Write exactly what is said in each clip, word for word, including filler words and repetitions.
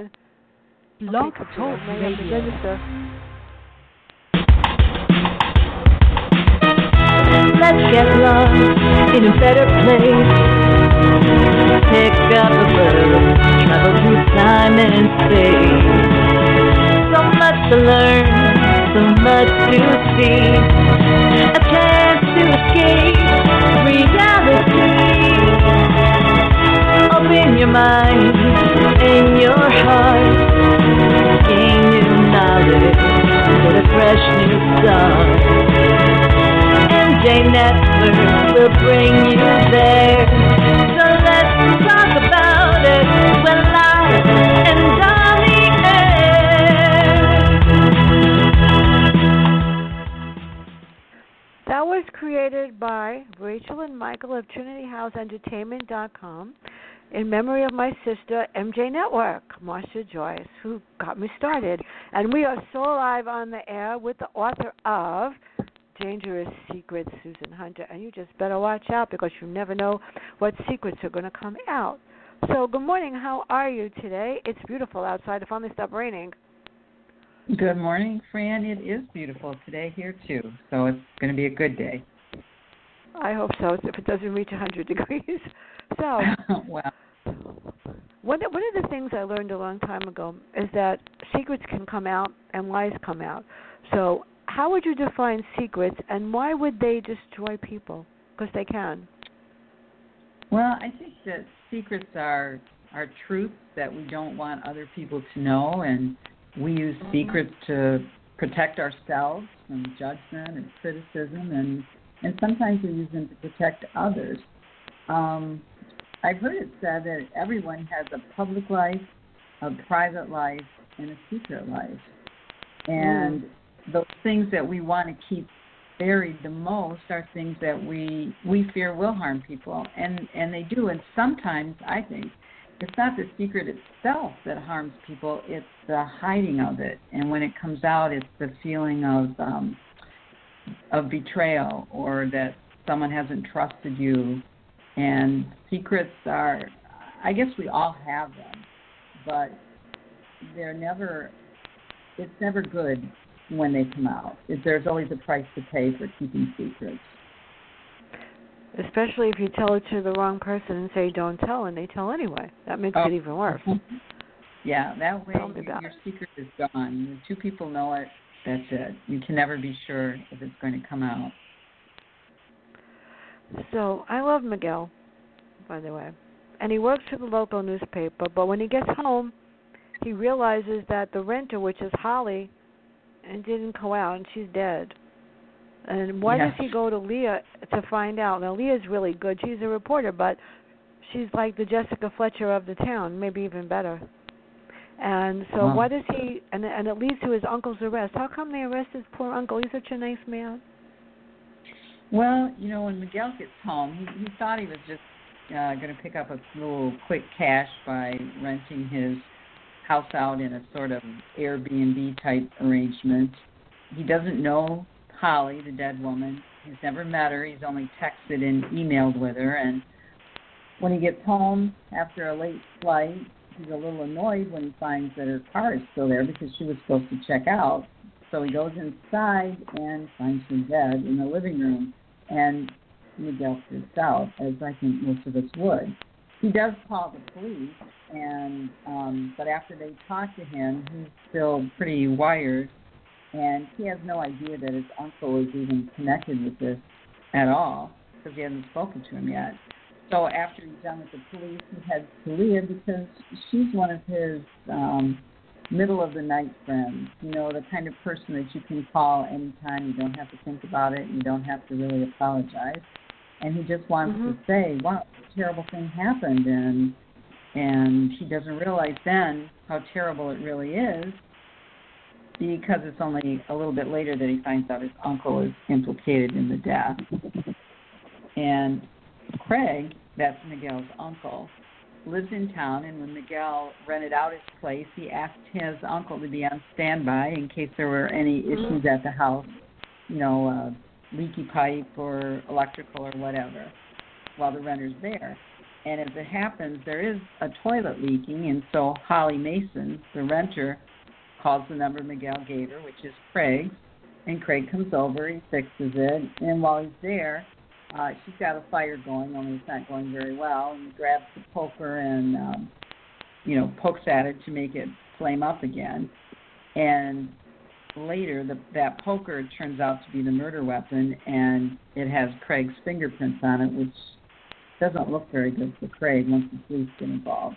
on. Blog Okay, Talk may have to Radio. register. Let's get lost in a better place. Pick up a book, travel through time and space. So much to learn, so much to see. A chance to escape reality. Open your mind and your heart. Gain new knowledge, get a fresh new start. M J Network will bring you there. So let's talk about it. We're live and on the air. That was created by Rachel and Michael of Trinity House Entertainment dot com in memory of my sister, M J Network, Marcia Joyce, who got me started. And we are still live on the air with the author of Dangerous Secrets, Susan Hunter. And you just better watch out because you never know what secrets are going to come out. So good morning. How are you today? It's beautiful outside. It finally stopped raining. Good morning, Fran. It is beautiful today here, too. So it's going to be a good day. I hope so, if it doesn't reach one hundred degrees. So, well, one, one of the things I learned a long time ago is that secrets can come out and lies come out. So how would you define secrets, and why would they destroy people? Because they can. Well, I think that secrets are are truths that we don't want other people to know, and we use secrets to protect ourselves from judgment and criticism, and, and sometimes we use them to protect others. Um, I've heard it said that everyone has a public life, a private life, and a secret life. And mm. those things that we want to keep buried the most are things that we we fear will harm people, and, and they do. And sometimes, I think, it's not the secret itself that harms people, it's the hiding of it. And when it comes out, it's the feeling of um, of betrayal, or that someone hasn't trusted you. And secrets are, I guess we all have them, but they're never, it's never good when they come out. There's always a price to pay for keeping secrets. Especially if you tell it to the wrong person and say don't tell, and they tell anyway. That makes oh. it even worse. Yeah, that way your, your secret is gone. When two people know it, that's it. You can never be sure if it's going to come out. So I love Miguel, by the way, and he works for the local newspaper, but when he gets home, he realizes that the renter, which is Holly, and didn't go out, and she's dead. And why yes. does he go to Leah to find out? Now, Leah's really good. She's a reporter, but she's like the Jessica Fletcher of the town, maybe even better. And so wow. why does he, and, and it leads to his uncle's arrest. How come they arrest his poor uncle? He's such a nice man. Well, you know, when Miguel gets home, he, he thought he was just uh, going to pick up a little quick cash by renting his house out in a sort of Airbnb type arrangement. He doesn't know Holly, the dead woman. He's never met her. He's only texted and emailed with her. And when he gets home after a late flight, he's a little annoyed when he finds that her car is still there because she was supposed to check out. So he goes inside and finds her dead in the living room. And Miguel freaks out, as I think most of us would. He does call the police, and um, but after they talk to him, he's still pretty wired, and he has no idea that his uncle is even connected with this at all, because he hasn't spoken to him yet. So after he's done with the police, he heads to Leah because she's one of his um, middle-of-the-night friends, you know, the kind of person that you can call anytime. You don't have to think about it. You don't have to really apologize. And he just wants mm-hmm. to say, wow, a terrible thing happened. And and he doesn't realize then how terrible it really is, because it's only a little bit later that he finds out his uncle is implicated in the death. And Craig, that's Miguel's uncle, lives in town, and when Miguel rented out his place, he asked his uncle to be on standby in case there were any issues at the house, you know, uh, leaky pipe or electrical or whatever, while the renter's there. And as it happens, there is a toilet leaking, and so Holly Mason, the renter, calls the number Miguel gave her, which is Craig's, and Craig comes over, he fixes it, and while he's there, uh, she's got a fire going, only it's not going very well, and he grabs the poker and, um, you know, pokes at it to make it flame up again, and later the, that poker turns out to be the murder weapon, and it has Craig's fingerprints on it, which doesn't look very good for Craig once the police get involved.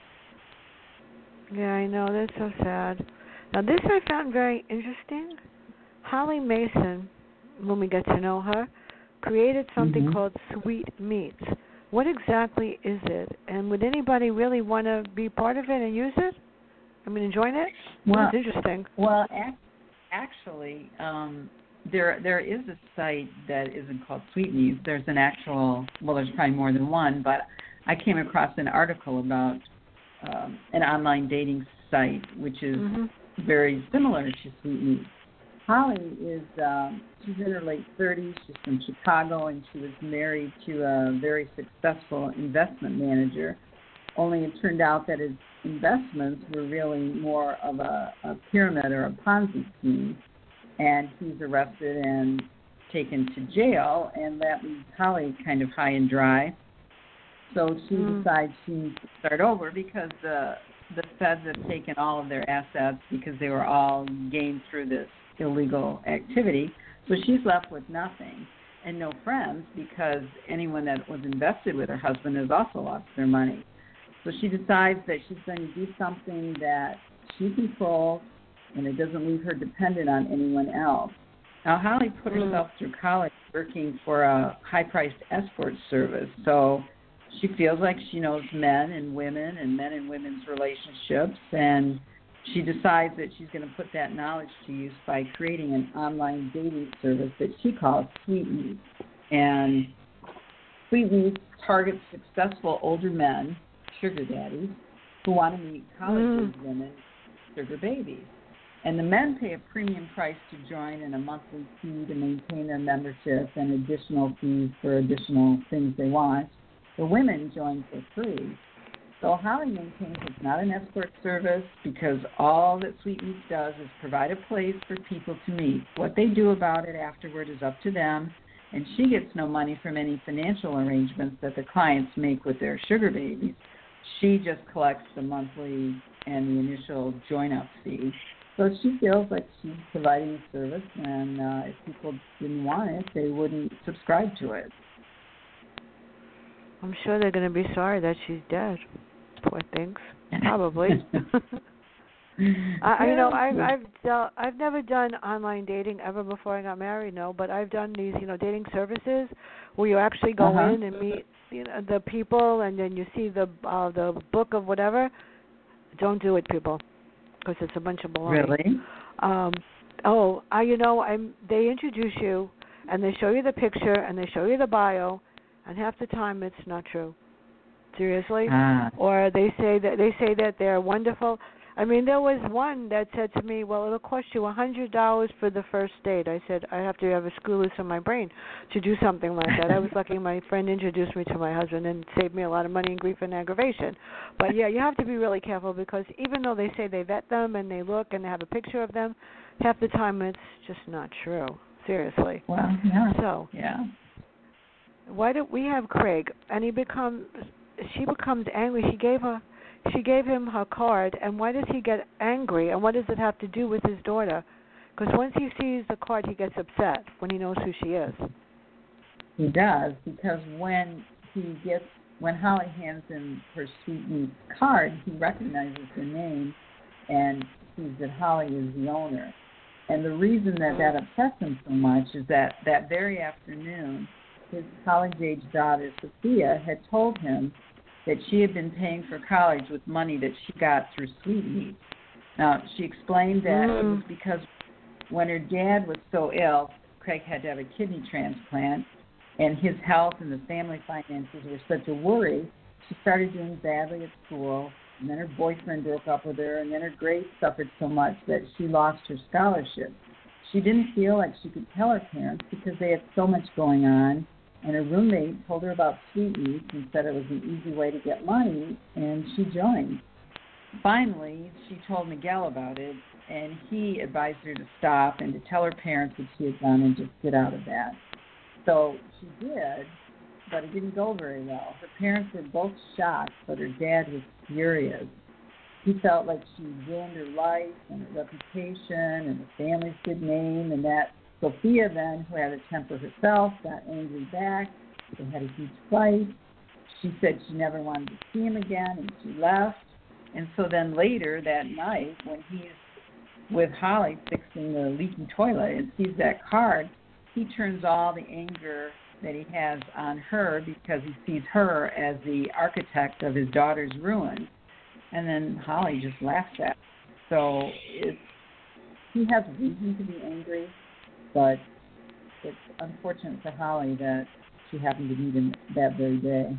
Yeah, I know. That's so sad. Now, this I found very interesting. Holly Mason, when we get to know her, created something mm-hmm. called Sweet Meats. What exactly is it? And would anybody really want to be part of it and use it? I mean, join it? Well, it's interesting. Well, ac- actually, um, there there is a site that isn't called Sweet Meats. There's an actual, well, there's probably more than one, but I came across an article about um, an online dating site, which is mm-hmm. very similar to Sweet Meats. Holly is, um, she's in her late thirties. She's from Chicago, and she was married to a very successful investment manager, only it turned out that his investments were really more of a, a pyramid or a Ponzi scheme. And he's arrested and taken to jail, and that leaves Holly kind of high and dry. So she mm. decides she needs to start over because the the feds have taken all of their assets because they were all gained through this illegal activity. So she's left with nothing and no friends because anyone that was invested with her husband has also lost their money. So she decides that she's going to do something that she controls, and it doesn't leave her dependent on anyone else. Now, Holly put mm. herself through college working for a high-priced escort service, so she feels like she knows men and women and men and women's relationships, and she decides that she's going to put that knowledge to use by creating an online dating service that she calls Sweet Meats. And Sweet Meats targets successful older men, sugar daddies, who want to meet college-age mm. women, sugar babies. And the men pay a premium price to join and a monthly fee to maintain their membership and additional fees for additional things they want. The women join for free. So Holly maintains it's not an escort service because all that Sweet Meats does is provide a place for people to meet. What they do about it afterward is up to them, and she gets no money from any financial arrangements that the clients make with their sugar babies. She just collects the monthly and the initial join-up fee. So she feels like she's providing a service, and uh, if people didn't want it, they wouldn't subscribe to it. I'm sure they're going to be sorry that she's dead. Poor things. Probably. I, you know, I've I've dealt, I've never done online dating ever before I got married. No, but I've done these, you know, dating services where you actually go uh-huh. in and meet, you know, the people, and then you see the uh, the book of whatever. Don't do it, people, because it's a bunch of baloney. Really? Um, oh, I, you know, I'm. They introduce you, and they show you the picture, and they show you the bio, and half the time it's not true. Seriously. Ah. Or they say that they say that they're wonderful. I mean, there was one that said to me, well, it'll cost you one hundred dollars for the first date. I said, I have to have a screw loose in my brain to do something like that. I was lucky my friend introduced me to my husband and saved me a lot of money and grief and aggravation. But, yeah, you have to be really careful because even though they say they vet them and they look and they have a picture of them, half the time it's just not true. Seriously. Well, yeah. So, yeah. Why don't we have Craig, and he becomes, she becomes angry. She gave her, she gave him her card, and why does he get angry, and what does it have to do with his daughter? Because once he sees the card, he gets upset when he knows who she is. He does, because when he gets, when Holly hands him her Sweet Meats card, he recognizes the name and sees that Holly is the owner. And the reason that that upsets him so much is that that very afternoon, his college-age daughter, Sophia, had told him that she had been paying for college with money that she got through Sweet Meats. Now, she explained that mm. it was because when her dad was so ill, Craig had to have a kidney transplant, and his health and the family finances were such a worry, she started doing badly at school, and then her boyfriend broke up with her, and then her grades suffered so much that she lost her scholarship. She didn't feel like she could tell her parents because they had so much going on, and her roommate told her about Sweetmeats and said it was an easy way to get money, and she joined. Finally, she told Miguel about it, and he advised her to stop and to tell her parents what she had done and just get out of that. So she did, but it didn't go very well. Her parents were both shocked, but her dad was furious. He felt like she ruined her life and her reputation and the family's good name, and that Sophia then, who had a temper herself, got angry back. They had a huge fight. She said she never wanted to see him again, and she left. And so then later that night, when he's with Holly fixing the leaky toilet and sees that card, he turns all the anger that he has on her because he sees her as the architect of his daughter's ruin. And then Holly just laughs at him. So it's, he has reason to be angry, but it's unfortunate for Holly that she happened to meet him that very day.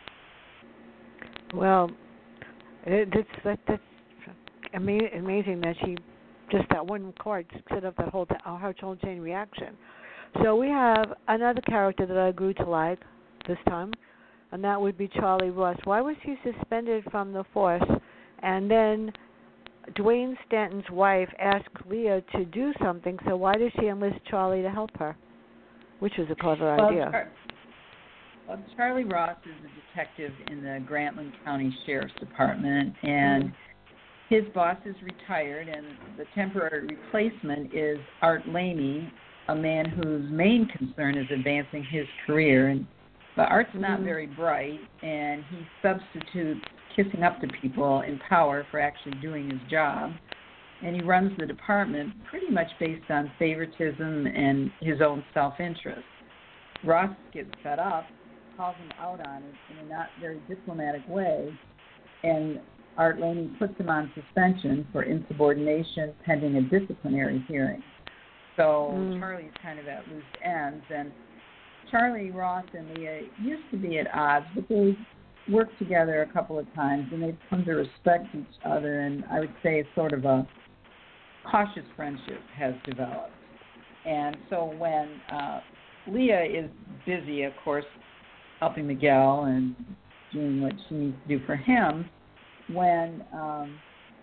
Well, it, it's that, that's ama- amazing that she, just that one card set up that whole, her whole chain reaction. So we have another character that I grew to like this time, and that would be Charlie Ross. Why was he suspended from the force? And then Dwayne Stanton's wife asked Leah to do something, so why did she enlist Charlie to help her? Which was a clever well, idea. Char- well, Charlie Ross is a detective in the Grantland County Sheriff's Department, and mm-hmm. his boss is retired, and the temporary replacement is Art Laney, a man whose main concern is advancing his career. And but Art's mm-hmm. not very bright, and he substitutes kissing up to people in power for actually doing his job. And he runs the department pretty much based on favoritism and his own self-interest. Ross gets fed up, calls him out on it in a not very diplomatic way, and Art Laney puts him on suspension for insubordination pending a disciplinary hearing. So mm. Charlie's kind of at loose ends, and Charlie, Ross, and Leah used to be at odds, but they worked together a couple of times, and they've come to respect each other, and I would say sort of a cautious friendship has developed. And so when uh, Leah is busy, of course, helping Miguel and doing what she needs to do for him, when um,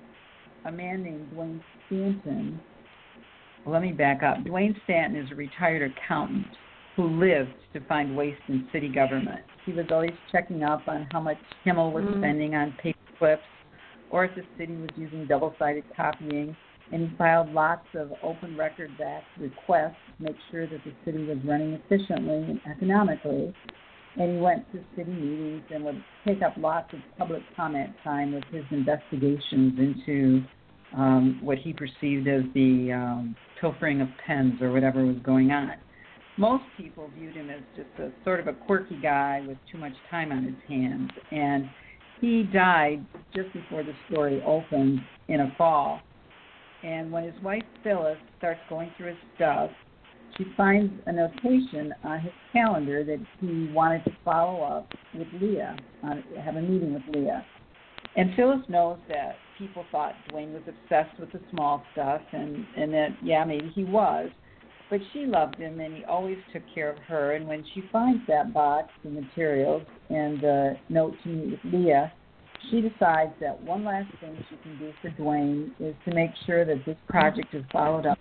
a man named Dwayne Stanton, well, let me back up. Dwayne Stanton is a retired accountant who lived to find waste in city government. He was always checking up on how much Himmel was mm. spending on paper clips, or if the city was using double-sided copying, and he filed lots of Open Records Act requests to make sure that the city was running efficiently and economically. And he went to city meetings and would take up lots of public comment time with his investigations into um, what he perceived as the um, pilfering of pens or whatever was going on. Most people viewed him as just a sort of a quirky guy with too much time on his hands. And he died just before the story opened in a fall. And when his wife Phyllis starts going through his stuff, she finds a notation on his calendar that he wanted to follow up with Leah, on, have a meeting with Leah. And Phyllis knows that people thought Dwayne was obsessed with the small stuff, and, and that, yeah, maybe he was. But she loved him, and he always took care of her. And when she finds that box of materials and the note to meet with Leah, she decides that one last thing she can do for Dwayne is to make sure that this project is followed up.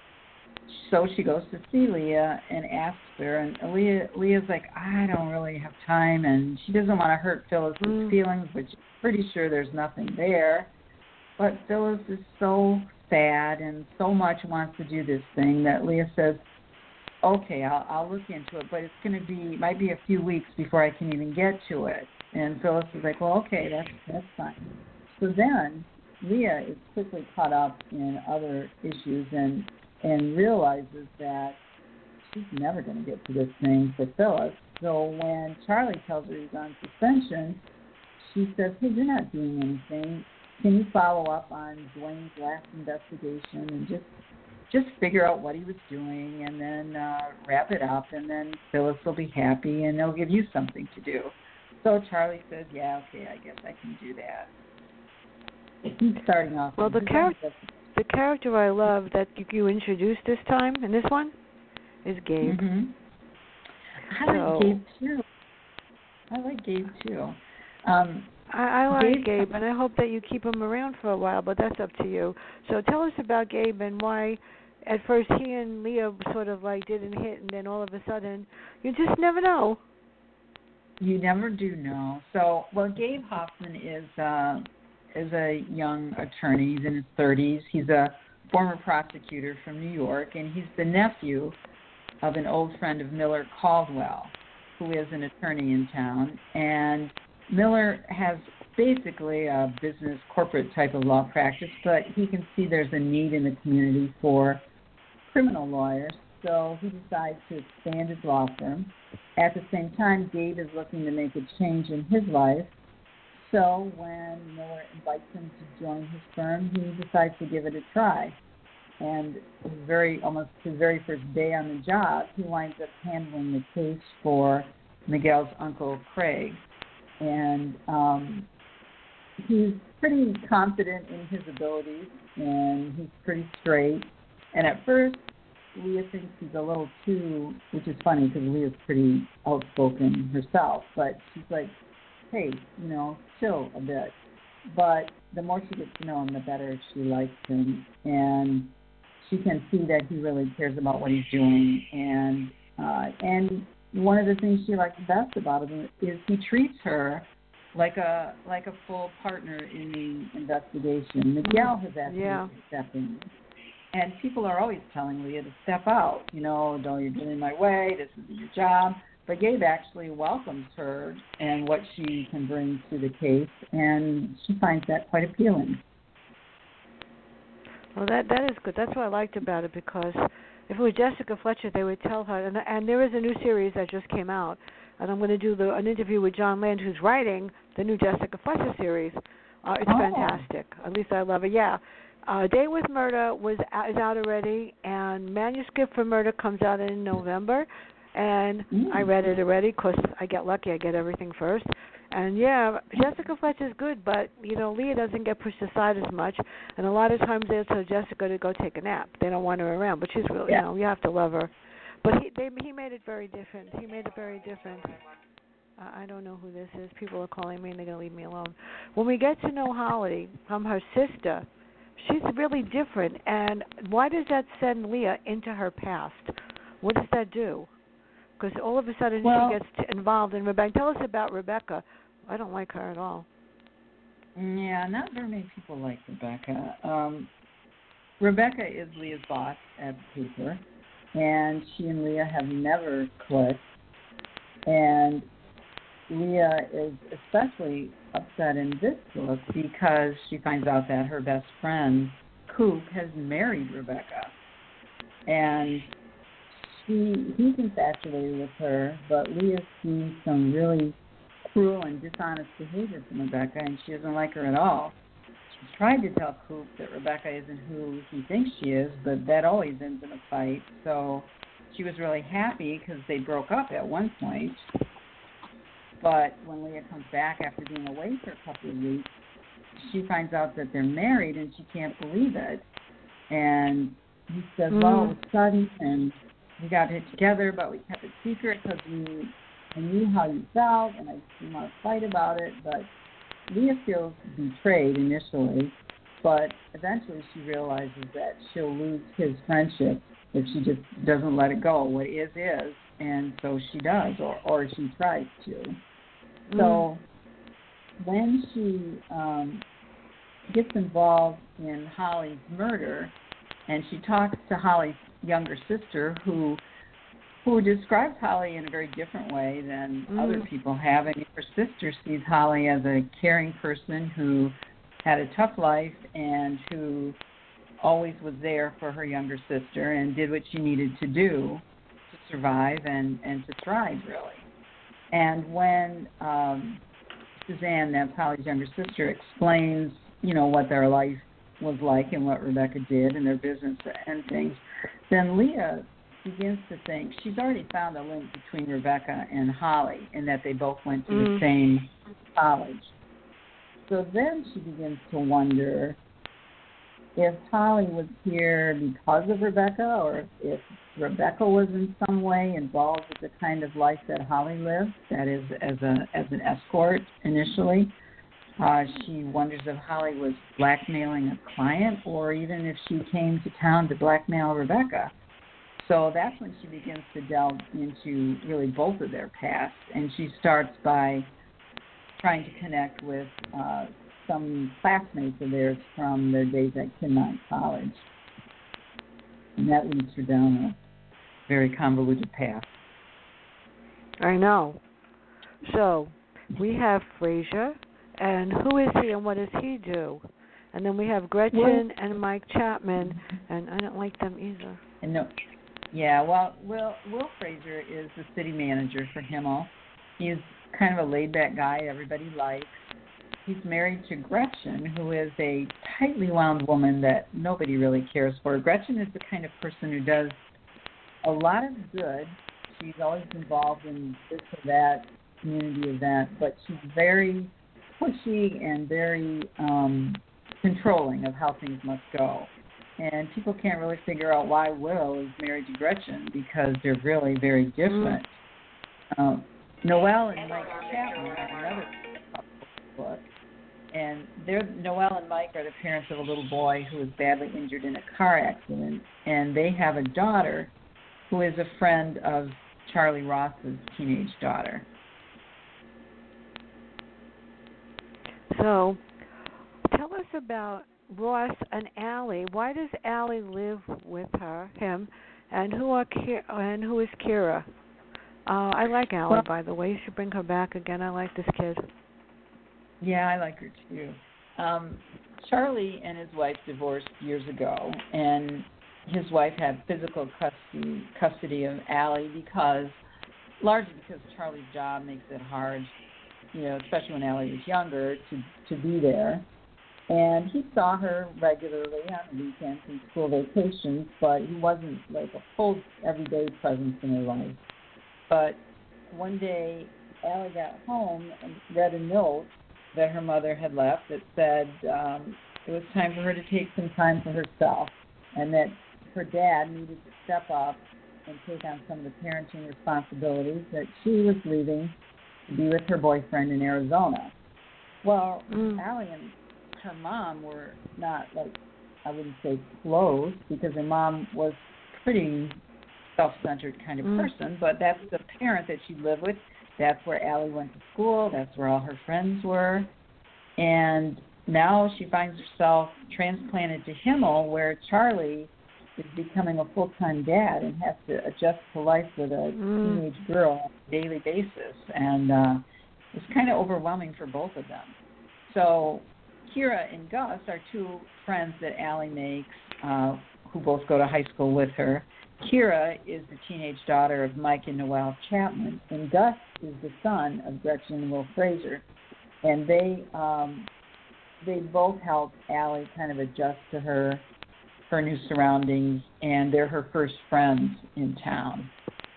So she goes to see Leah and asks her, and Leah, Leah's like, I don't really have time, and she doesn't want to hurt Phyllis's mm. feelings, but she's pretty sure there's nothing there. But Phyllis is so sad and so much wants to do this thing that Leah says, okay, I'll, I'll look into it, but it's going to be, might be a few weeks before I can even get to it. And Phyllis is like, well, okay, that's that's fine. So then Leah is quickly caught up in other issues and and realizes that she's never going to get to this thing for Phyllis. So when Charlie tells her he's on suspension, she says, hey, you're not doing anything. Can you follow up on Dwayne's last investigation and just just figure out what he was doing and then uh, wrap it up, and then Phyllis will be happy and they'll give you something to do. So Charlie says, yeah, okay, I guess I can do that. He's starting off. Well, the character, the character I love that you, you introduced this time in this one is Gabe. Mm-hmm. I so, like Gabe too. I like Gabe too. Um, I, I like Gabe, Gabe, and I hope that you keep him around for a while, but that's up to you. So tell us about Gabe and why at first he and Leah sort of like didn't hit, and then all of a sudden, you just never know. You never do know. So, well, Gabe Hoffman is uh, is a young attorney. He's in his thirties. He's a former prosecutor from New York, and he's the nephew of an old friend of Miller Caldwell, who is an attorney in town. And Miller has basically a business corporate type of law practice, but he can see there's a need in the community for criminal lawyers, so he decides to expand his law firm. At the same time, Gabe is looking to make a change in his life, so when Miller invites him to join his firm, he decides to give it a try. And his very, almost his very first day on the job, he winds up handling the case for Miguel's uncle, Craig. And um, he's pretty confident in his abilities, and he's pretty straight. And at first, Leah thinks he's a little too, which is funny because Leah's pretty outspoken herself, but she's like, hey, you know, chill a bit. But the more she gets to know him, the better she likes him. And she can see that he really cares about what he's doing. And uh, and one of the things she likes best about him is he treats her like a like a full partner in the investigation. Miguel has asked yeah. me to step in. And people are always telling Leah to step out. You know, don't you're getting in my way, this isn't your job. But Gabe actually welcomes her and what she can bring to the case, and she finds that quite appealing. Well, that that is good. That's what I liked about it, because if it was Jessica Fletcher, they would tell her. And, and there is a new series that just came out, and I'm going to do the, an interview with John Land, who's writing the new Jessica Fletcher series. Uh, it's oh. fantastic. At least I love it. Yeah. Uh, Day with Murder was is out already, and Manuscript for Murder comes out in November. And mm. I read it already because I get lucky. I get everything first. And, yeah, Jessica Fletcher's good, but, you know, Leah doesn't get pushed aside as much. And a lot of times they'll tell Jessica to go take a nap. They don't want her around, but she's really, yeah. you know, you have to love her. But he they, he made it very different. He made it very different. Uh, I don't know who this is. People are calling me, and they're going to leave me alone. When we get to know Holly from her sister, she's really different. And why does that send Leah into her past? What does that do? Because all of a sudden well, she gets t- involved in Rebecca. Tell us about Rebecca. I don't like her at all. Yeah, not very many people like Rebecca. Um, Rebecca is Leah's boss at the paper, and she and Leah have never clicked. And Leah is especially upset in this book because she finds out that her best friend, Coop, has married Rebecca. And He, he's infatuated with her, but Leah sees some really cruel and dishonest behavior from Rebecca, and she doesn't like her at all. She's tried to tell Coop that Rebecca isn't who he thinks she is, but that always ends in a fight. So she was really happy because they broke up at one point. But when Leah comes back after being away for a couple of weeks, she finds out that they're married, and she can't believe it. And he says, mm. well, it was sudden, and we got it together, but we kept it secret because we I knew how you felt, and I didn't want to fight about it. But Leah feels betrayed initially, but eventually she realizes that she'll lose his friendship if she just doesn't let it go. What is, is, and so she does, or, or she tries to. Mm. So when she um, gets involved in Holly's murder, and she talks to Holly's younger sister, who who describes Holly in a very different way than mm. other people have. I mean, her sister sees Holly as a caring person who had a tough life and who always was there for her younger sister and did what she needed to do to survive and, and to thrive, really. And when um, Suzanne, that's Holly's younger sister, explains, you know, what their life was like and what Rebecca did and their business and things, then Leah begins to think she's already found a link between Rebecca and Holly in that they both went to mm. the same college. So then she begins to wonder, if Holly was here because of Rebecca, or if Rebecca was in some way involved with the kind of life that Holly lived, that is, as a as an escort initially. Uh, she wonders if Holly was blackmailing a client, or even if she came to town to blackmail Rebecca. So that's when she begins to delve into really both of their pasts, and she starts by trying to connect with uh, some classmates of theirs from their days at Kinmont College. And that leads her down a very convoluted path. I know. So we have Fraser, and who is he and what does he do? And then we have Gretchen well, and Mike Chapman, and I don't like them either. And no, yeah, well, Will, Will Fraser is the city manager for Himmel. He's kind of a laid-back guy everybody likes. He's married to Gretchen, who is a tightly wound woman that nobody really cares for. Gretchen is the kind of person who does a lot of good. She's always involved in this or that community event, but she's very pushy and very um, controlling of how things must go. And people can't really figure out why Will is married to Gretchen because they're really very different. Mm-hmm. Um, Noelle and Mike Chapman are another book. And they're, Noelle and Mike are the parents of a little boy who was badly injured in a car accident. And they have a daughter who is a friend of Charlie Ross's teenage daughter. So tell us about Ross and Allie. Why does Allie live with her, him, and who are and who is Kira? Uh, I like Allie, well, by the way. You should bring her back again. I like this kid. Yeah, I like her too. Um, Charlie and his wife divorced years ago, and his wife had physical custody custody of Allie because, largely because Charlie's job makes it hard, you know, especially when Allie was younger, to to be there. And he saw her regularly on weekends and school vacations, but he wasn't like a full everyday presence in her life. But one day, Allie got home and read a note that her mother had left that said um, it was time for her to take some time for herself, and that her dad needed to step up and take on some of the parenting responsibilities, that she was leaving to be with her boyfriend in Arizona. Well, mm. Allie and her mom were not, like, I wouldn't say close, because her mom was pretty self-centered kind of mm. person, but that's the parent that she lived with. That's where Allie went to school. That's where all her friends were. And now she finds herself transplanted to Himmel, where Charlie is becoming a full-time dad and has to adjust to life with a mm. teenage girl on a daily basis. And uh, it's kind of overwhelming for both of them. So Kira and Gus are two friends that Allie makes, uh, who both go to high school with her. Kira is the teenage daughter of Mike and Noelle Chapman, and Gus is the son of Gretchen and Will Fraser. And they um, they both help Allie kind of adjust to her her new surroundings, and they're her first friends in town.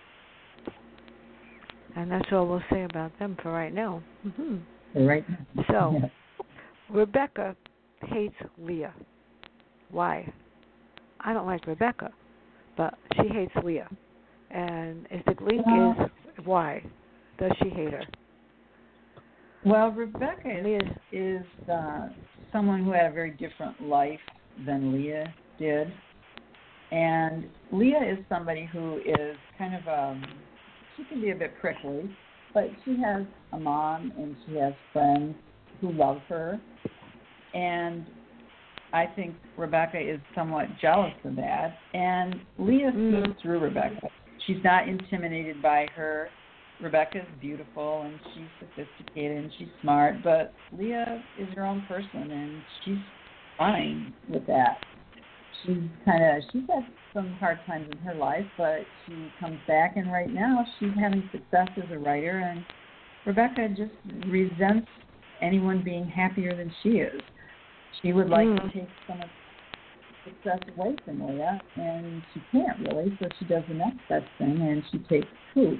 And that's all we'll say about them for right now. Mm-hmm. For right now. So, yeah. Rebecca hates Leah. Why? I don't like Rebecca, but she hates Leah. And is the link well, is why does she hate her? Well, Rebecca is, is uh, someone who had a very different life than Leah did. And Leah is somebody who is kind of, um, she can be a bit prickly, but she has a mom and she has friends who love her. And I think Rebecca is somewhat jealous of that. And Leah mm. sees through Rebecca. She's not intimidated by her. Rebecca's beautiful and she's sophisticated and she's smart, but Leah is her own person and she's fine with that. She's kind of, she's had some hard times in her life, but she comes back, and right now she's having success as a writer, and Rebecca just resents anyone being happier than she is. She would like mm. to take some of the success away from Leah, and she can't really, so she does the next best thing, and she takes Coop.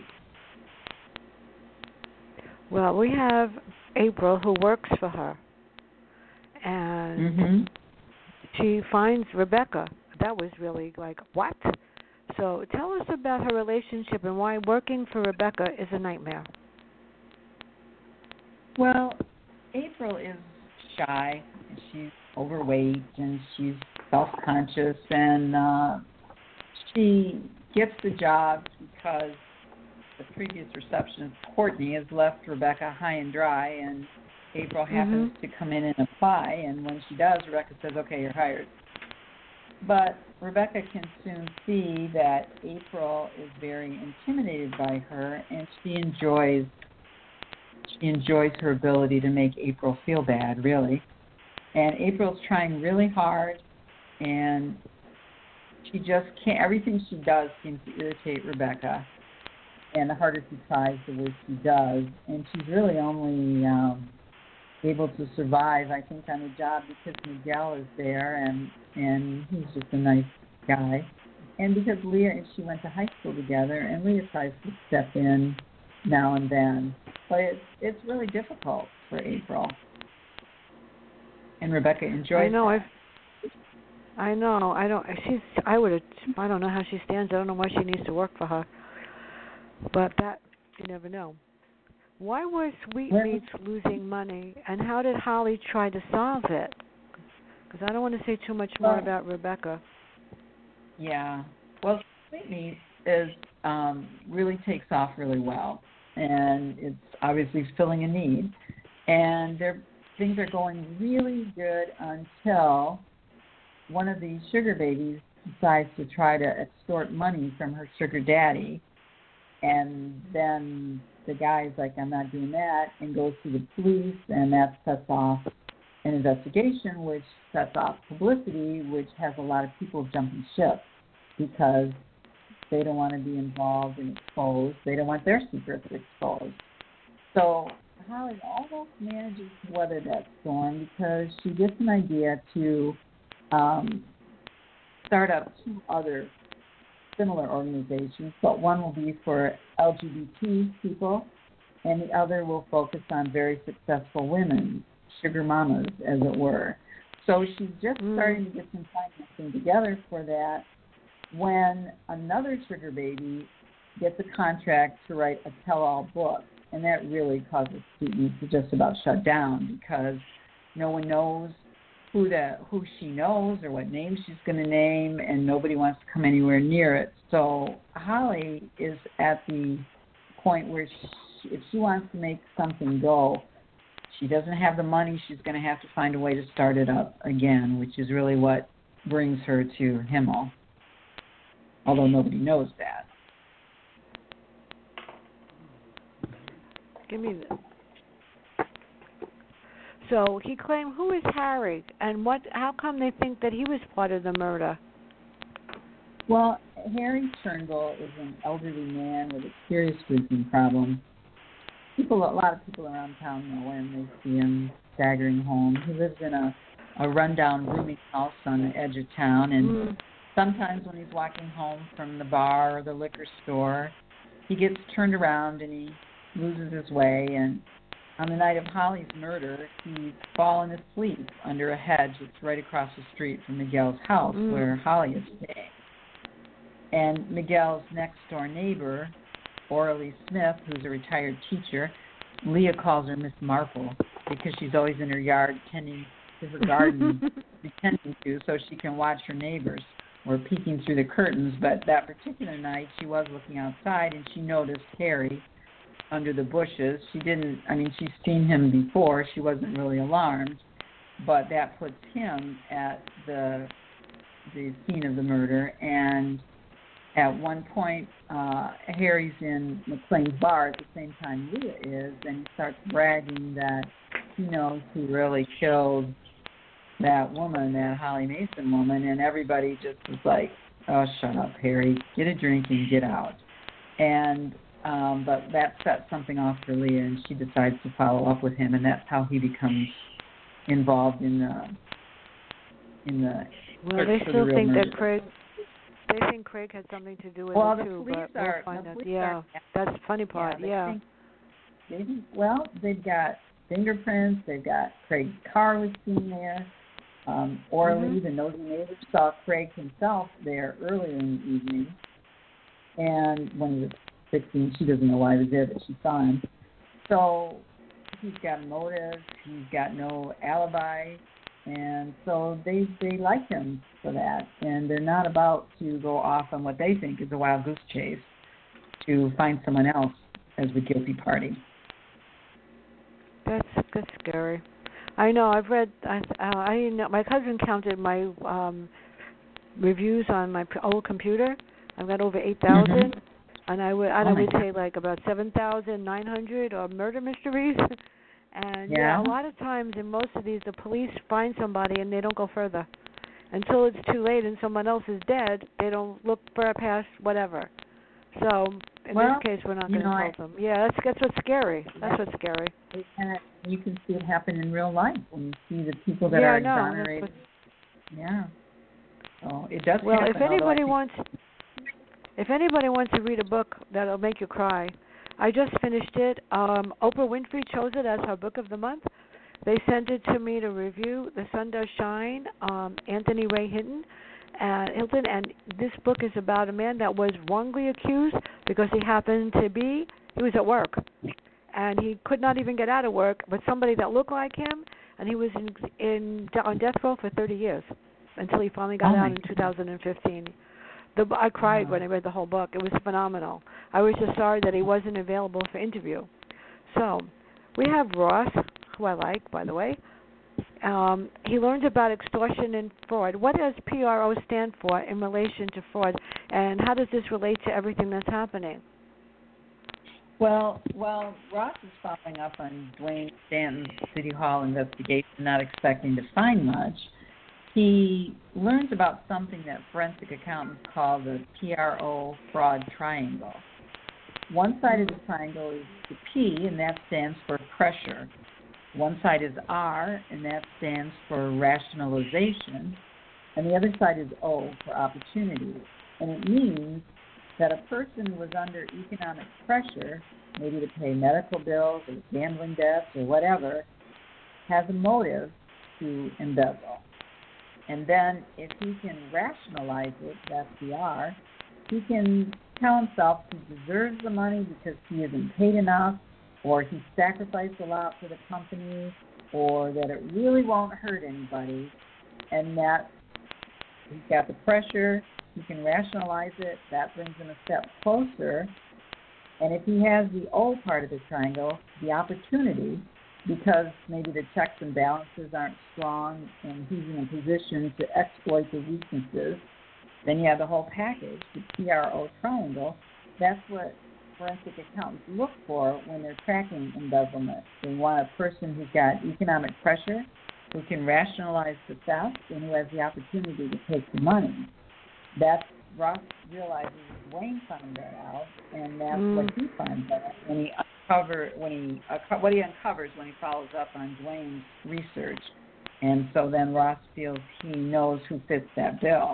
Well, we have April who works for her, and mm-hmm. she finds Rebecca. That was really like, what? So tell us about her relationship and why working for Rebecca is a nightmare. Well, April is shy. She's overweight and she's self-conscious, and uh, she gets the job because the previous receptionist, Courtney, has left Rebecca high and dry, and April happens mm-hmm. to come in and apply, and when she does, Rebecca says, okay, you're hired. But Rebecca can soon see that April is very intimidated by her, and she enjoys she enjoys her ability to make April feel bad, really. And April's trying really hard, and she just can't. Everything she does seems to irritate Rebecca, and the harder she tries, the worse she does. And she's really only um, able to survive, I think, on the job because Miguel is there, and and he's just a nice guy. And because Leah and she went to high school together, and Leah tries to step in now and then. But it's, it's really difficult for April. And Rebecca enjoys I know, that. I've, I know. I don't. She's. I would have. I don't know how she stands. I don't know why she needs to work for her. But that you never know. Why was Sweetmeats losing money, and how did Holly try to solve it? Because I don't want to say too much more well, about Rebecca. Yeah. Well, Sweetmeats is um, really takes off really well, and it's obviously filling a need, and they're, things are going really good until one of these sugar babies decides to try to extort money from her sugar daddy, and then the guy's like, I'm not doing that, and goes to the police, and that sets off an investigation, which sets off publicity, which has a lot of people jumping ship because they don't want to be involved and exposed. They don't want their secrets exposed. So Holly almost manages to weather that storm because she gets an idea to um, start up two other similar organizations, but one will be for L G B T people, and the other will focus on very successful women, sugar mamas, as it were. So she's just mm. starting to get some financing together for that when another sugar baby gets a contract to write a tell-all book, and that really causes Sweetmeats to just about shut down because no one knows who the who she knows or what name she's going to name, and nobody wants to come anywhere near it. So Holly is at the point where she, if she wants to make something go, she doesn't have the money. She's going to have to find a way to start it up again, which is really what brings her to Himmel, although nobody knows that. Give me this. So he claimed, who is Harry, and what? How come they think that he was part of the murder? Well, Harry Turnbull is an elderly man with a serious drinking problem. People, a lot of people around town know him. They see him staggering home. He lives in a, a rundown, rooming house on the edge of town, and mm. sometimes when he's walking home from the bar or the liquor store, he gets turned around and he loses his way, and on the night of Holly's murder, he's fallen asleep under a hedge that's right across the street from Miguel's house mm. where Holly is staying. And Miguel's next-door neighbor, Orly Smith, who's a retired teacher, Leah calls her Miss Marple because she's always in her yard tending to her garden, pretending to, so she can watch her neighbors or peeking through the curtains. But that particular night, she was looking outside, and she noticed Harry under the bushes. She didn't, I mean, she's seen him before. She wasn't really alarmed, but that puts him at the the scene of the murder. And at one point, uh, Harry's in McLean's bar at the same time Leah is, and he starts bragging that he knows who really killed that woman, that Holly Mason woman, and everybody just was like, oh, shut up, Harry. Get a drink and get out. And Um, but that sets something off for Leah, and she decides to follow up with him, and that's how he becomes involved in the in the. Well, they still the think murder. that Craig. They think Craig had something to do with well, it too, but we'll are, find out. Are, yeah, that's the funny part. Yeah. Yeah. Think, maybe, well, they've got fingerprints. They've got Craig's car was seen there. Um, Orly, Mhm. the nosy neighbor, saw Craig himself there earlier in the evening, and when he was sixteen, she doesn't know why he was there, but she saw him. So he's got motive, he's got no alibi, and so they they like him for that, and they're not about to go off on what they think is a wild goose chase to find someone else as the guilty party. That's that's scary. I know. I've read. I uh, I didn't know. My cousin counted my um, reviews on my p- old computer. I've got over eight thousand, Mm-hmm. and I would Oh I my would God. say like about seven thousand nine hundred are murder mysteries. And yeah. Yeah. a lot of times in most of these, the police find somebody and they don't go further until it's too late and someone else is dead. They don't look for past whatever. So in Well, this case, we're not you going to know, tell I- them. Yeah, that's that's what's scary. That's what's scary. It kind of, you can see it happen in real life when you see the people that Yeah, are I know. That's exonerated. what- Yeah. So it does Well, happen. if anybody although I think- wants, if anybody wants to read a book that'll make you cry, I just finished it. Um, Oprah Winfrey chose it as her book of the month. They sent it to me to review. The Sun Does Shine. Um, Anthony Ray Hinton, uh, Hilton, and this book is about a man that was wrongly accused because he happened to be he was at work, and he could not even get out of work. But somebody that looked like him, and he was in in on death row for thirty years until he finally got Oh, my out in two thousand fifteen. The, I cried Wow. when I read the whole book. It was phenomenal. I was just sorry that he wasn't available for interview. So we have Ross, who I like, by the way. Um, he learns about extortion and fraud. What does P R O stand for in relation to fraud, and how does this relate to everything that's happening? Well, well, Ross is following up on Dwayne Stanton's City Hall investigation, not expecting to find much. He learns about something that forensic accountants call the P R O fraud triangle. One side of the triangle is the P, and that stands for pressure. One side is R, and that stands for rationalization. And the other side is O for opportunity. And it means that a person was under economic pressure, maybe to pay medical bills or gambling debts or whatever, has a motive to embezzle. And then if he can rationalize it, that's the R, he can tell himself he deserves the money because he isn't paid enough, or he sacrificed a lot for the company, or that it really won't hurt anybody, and that he's got the pressure, he can rationalize it, that brings him a step closer. And if he has the O part of the triangle, the opportunity, because maybe the checks and balances aren't strong and he's in a position to exploit the weaknesses, then you have the whole package, the P R O triangle. That's what forensic accountants look for when they're tracking embezzlement. They want a person who's got economic pressure, who can rationalize the theft, and who has the opportunity to take the money. That's Ross realizes Dwayne found that out, and that's Mm. what he finds out when he uncover when he uh, what he uncovers when he follows up on Dwayne's research, and so then Ross feels he knows who fits that bill.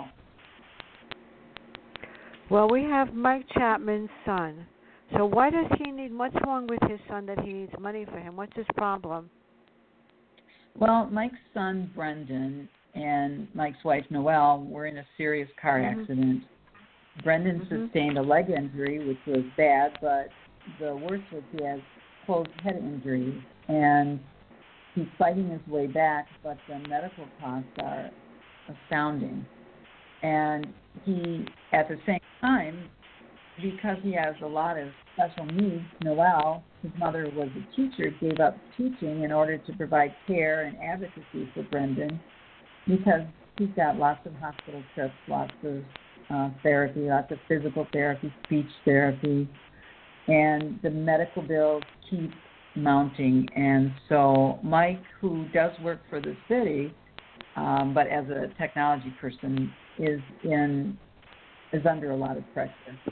Well, we have Mike Chapman's son. So why does he need, what's wrong with his son that he needs money for him? What's his problem? Well, Mike's son Brendan and Mike's wife Noelle were in a serious car Mhm. accident. Brendan Mhm. sustained a leg injury, which was bad, but the worst was he has closed head injury, and he's fighting his way back, but the medical costs are astounding. And he, at the same time, because he has a lot of special needs, Noelle, his mother was a teacher, gave up teaching in order to provide care and advocacy for Brendan, because he's got lots of hospital trips, lots of uh, therapy, lots of physical therapy, speech therapy, and the medical bills keep mounting. And so Mike, who does work for the city, um, but as a technology person, is in is under a lot of pressure.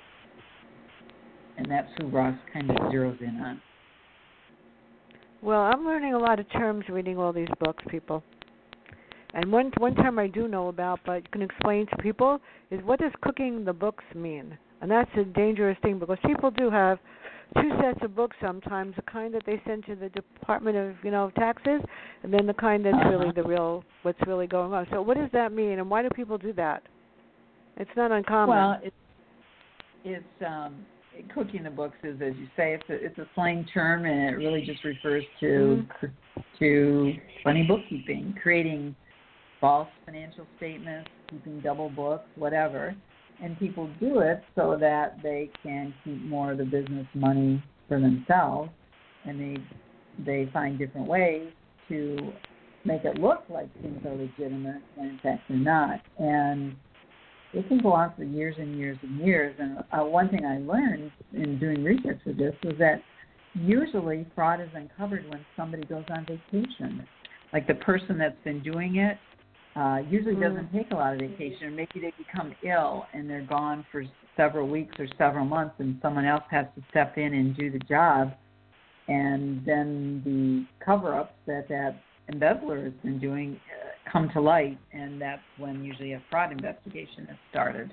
And that's who Ross kind of zeroes in on. Well, I'm learning a lot of terms reading all these books, people. And one one term I do know about, but can explain to people, is what does cooking the books mean? And that's a dangerous thing because people do have two sets of books sometimes, the kind that they send to the Department of, you know, Taxes, and then the kind that's uh-huh. really the real, what's really going on. So what does that mean, and why do people do that? It's not uncommon. Well, it's, it's um, cooking the books is, as you say, it's a, it's a slang term, and it really just refers to mm-hmm. to funny bookkeeping, creating false financial statements, keeping double books, whatever. And people do it so that they can keep more of the business money for themselves, and they they find different ways to make it look like things are legitimate when in fact they're not. And it can go on for years and years and years. And uh, one thing I learned in doing research for this was that usually fraud is uncovered when somebody goes on vacation. Like the person that's been doing it Uh, usually doesn't take a lot of vacation, or maybe they become ill and they're gone for several weeks or several months, and someone else has to step in and do the job, and then the cover-ups that that embezzler has been doing uh, come to light, and that's when usually a fraud investigation is started.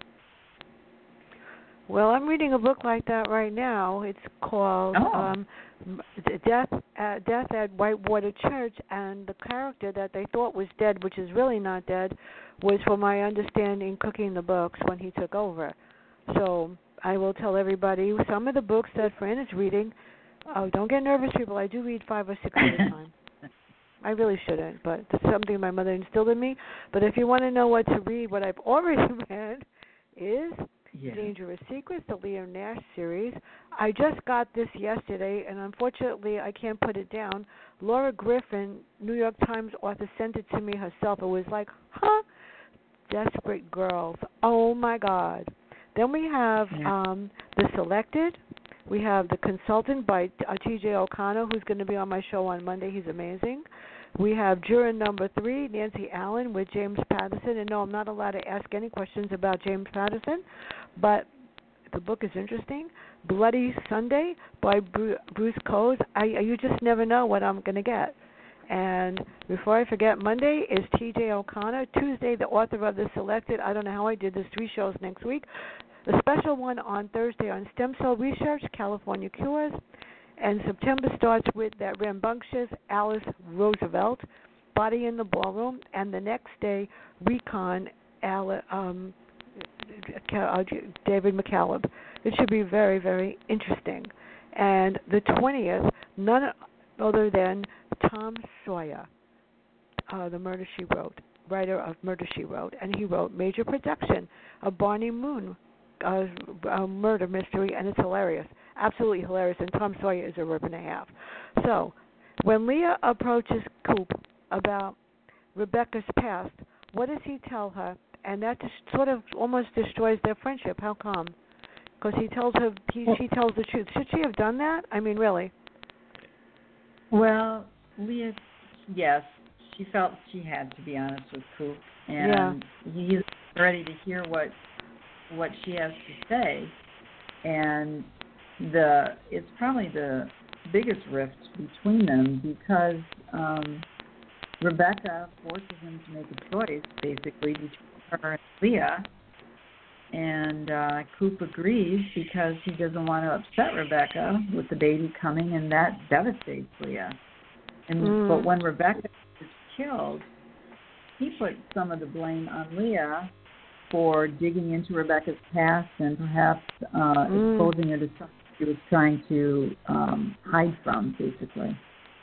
Well, I'm reading a book like that right now. It's called oh. um, Death at, Death at Whitewater Church, and the character that they thought was dead, which is really not dead, was, from my understanding, cooking the books when he took over. So I will tell everybody some of the books that Fran is reading. Oh, don't get nervous, people. I do read five or six at a time. I really shouldn't, but it's something my mother instilled in me. But if you want to know what to read, what I've already read is Yeah. Dangerous Secrets, the Leah Nash series. I just got this yesterday, and unfortunately I can't put it down. Laura Griffin, New York Times author, sent it to me herself. It was like, huh? Desperate Girls. Oh, my God. Then we have yeah. um, The Selected. We have The Consultant by uh, T J O'Connor, who's going to be on my show on Monday. He's amazing. We have Juror Number Three, Nancy Allen, with James Patterson. And no, I'm not allowed to ask any questions about James Patterson, but the book is interesting. Bloody Sunday by Bruce Coase. I, you just never know what I'm going to get. And before I forget, Monday is T J O'Connor. Tuesday, the author of The Selected. I don't know how I did this. Three shows next week. The special one on Thursday on stem cell research, California Cures. And September starts with that rambunctious Alice Roosevelt, Body in the Ballroom, and the next day, Recon, um, David McCaleb. It should be very, very interesting. And the twentieth, none other than Tom Sawyer, uh, the Murder, She Wrote, writer of Murder, She Wrote, and he wrote Major Production, a Barney Moon uh, uh, murder mystery, and it's hilarious. Absolutely hilarious, and Tom Sawyer is a rip and a half. So, when Leah approaches Coop about Rebecca's past, what does he tell her? And that just sort of almost destroys their friendship. How come? Because he tells her, he, she tells the truth. Should she have done that? I mean, really? Well, Leah, yes, she felt she had to be honest with Coop, and yeah. he's ready to hear what what she has to say, and the it's probably the biggest rift between them because um, Rebecca forces him to make a choice, basically, between her and Leah, and uh, Coop agrees because he doesn't want to upset Rebecca with the baby coming, and that devastates Leah. And mm. But when Rebecca is killed, he puts some of the blame on Leah for digging into Rebecca's past and perhaps uh, mm. exposing her to something she was trying to um, hide from, basically.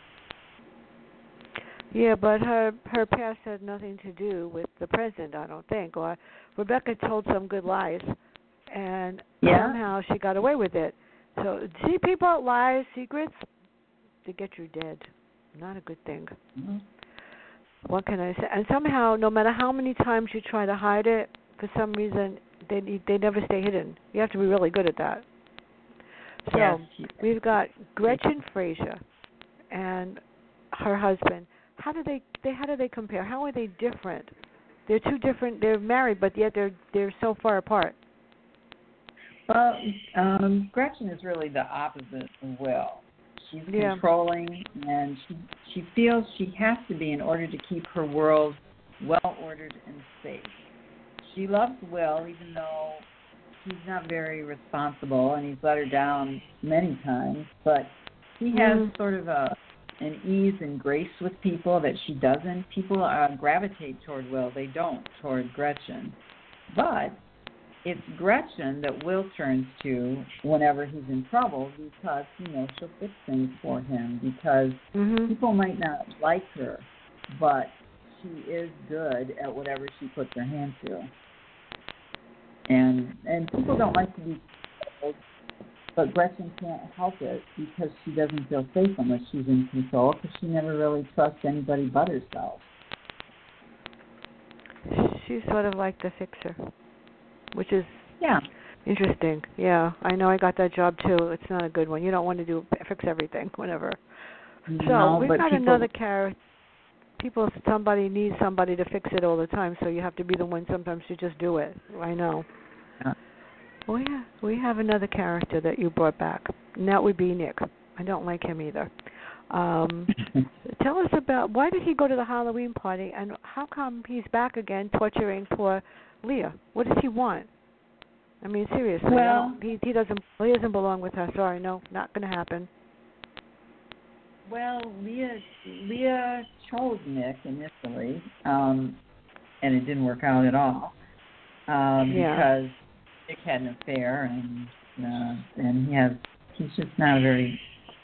Yeah, but her her past had nothing to do with the present, I don't think. Or Rebecca told some good lies, and yeah. somehow she got away with it. So, see, people, lies, secrets, they get you dead. Not a good thing. Mm-hmm. What can I say? And somehow, no matter how many times you try to hide it, for some reason, they they never stay hidden. You have to be really good at that. So, yes. we've got Gretchen Fraser and her husband. How do they, they how do they compare? How are they different? They're two different. They're married, but yet they're they're so far apart. Well, um, Gretchen is really the opposite of Will. She's yeah. controlling, and she she feels she has to be in order to keep her world well ordered and safe. She loves Will, even though he's not very responsible, and he's let her down many times. But he has Mm. sort of a an ease and grace with people that she doesn't. People uh, gravitate toward Will; they don't toward Gretchen. But it's Gretchen that Will turns to whenever he's in trouble because you know she'll fix things for him. Because Mhm. people might not like her, but she is good at whatever she puts her hand to. And and people don't like to be told, but Gretchen can't help it because she doesn't feel safe unless she's in control because she never really trusts anybody but herself. She's sort of like the fixer, which is Yeah. interesting. Yeah, I know I got that job too. It's not a good one. You don't want to do fix everything whenever. So No, we've but got people, another character. People, somebody needs somebody to fix it all the time, so you have to be the one sometimes to just do it. I know. Yeah. We have, we have another character that you brought back, and that would be Nick. I don't like him either. Um, tell us about why did he go to the Halloween party, and how come he's back again torturing poor Leah? What does he want? I mean, seriously, I Well- don't- he he doesn't he doesn't belong with her. Sorry, no, not going to happen. Well, Leah Leah chose Nick initially, um, and it didn't work out at all um, Yeah. because Nick had an affair, and uh, and he has he's just not a very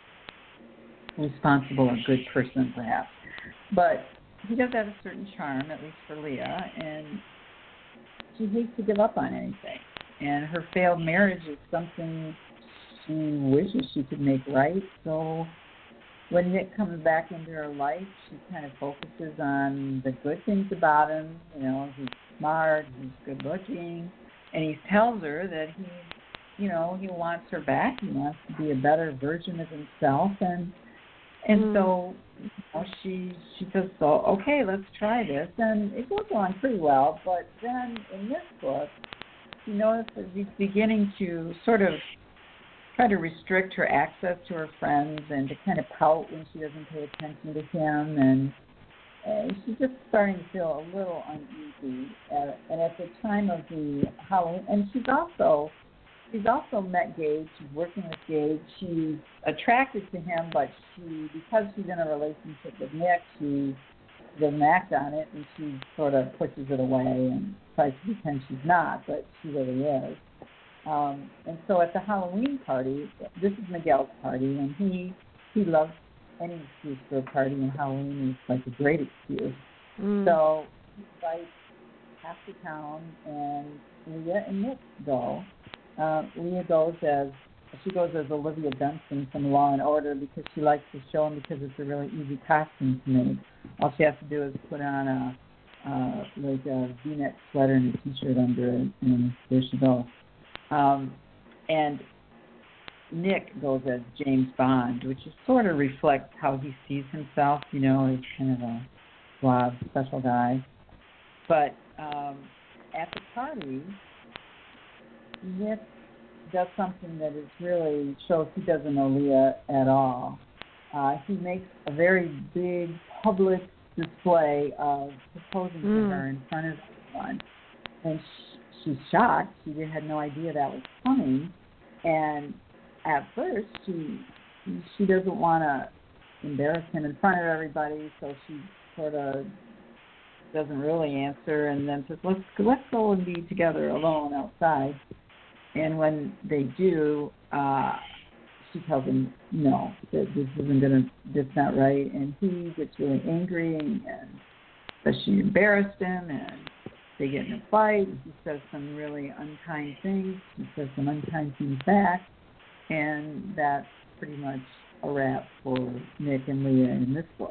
responsible or good person, perhaps. But he does have a certain charm, at least for Leah, and she hates to give up on anything. And her failed marriage is something she wishes she could make right, so when Nick comes back into her life, she kind of focuses on the good things about him. You know, he's smart, he's good looking, and he tells her that he, you know, he wants her back. He wants to be a better version of himself, and and Mm. so you know, she she says, "So okay, let's try this," and it goes on pretty well. But then in this book, you notice that he's beginning to sort of try to restrict her access to her friends and to kind of pout when she doesn't pay attention to him, and, and she's just starting to feel a little uneasy. Uh, and at the time of the Halloween, and she's also she's also met Gage. She's working with Gage. She's attracted to him, but she because she's in a relationship with Nick, she doesn't act on it, and she sort of pushes it away and tries to pretend she's not, but she really is. Um, and so at the Halloween party, this is Miguel's party, and he he loves any excuse for a party, and Halloween is like a great excuse. Mm. So he invites half the town, and Leah and Nick go. Uh, Leah goes as she goes as Olivia Benson from Law and Order because she likes the show and because it's a really easy costume to make. All she has to do is put on a uh, like a V-neck sweater and a T-shirt under it, and there she goes. Um, and Nick goes as James Bond, which is sort of reflects how he sees himself, you know, as kind of a suave, special guy. But um, at the party, Nick does something that is really shows he doesn't know Leah at all. Uh, he makes a very big public display of proposing Mm. to her in front of everyone. And she, she's shocked. She had no idea that was coming. And at first, she she doesn't want to embarrass him in front of everybody, so she sort of doesn't really answer, and then says, "Let's let's go and be together alone outside." And when they do, uh, she tells him no, that this isn't gonna, that's not right, and he gets really angry, and, and that she embarrassed him, and they get in a fight. And he says some really unkind things. He says some unkind things back, and that's pretty much a wrap for Nick and Leah in this book.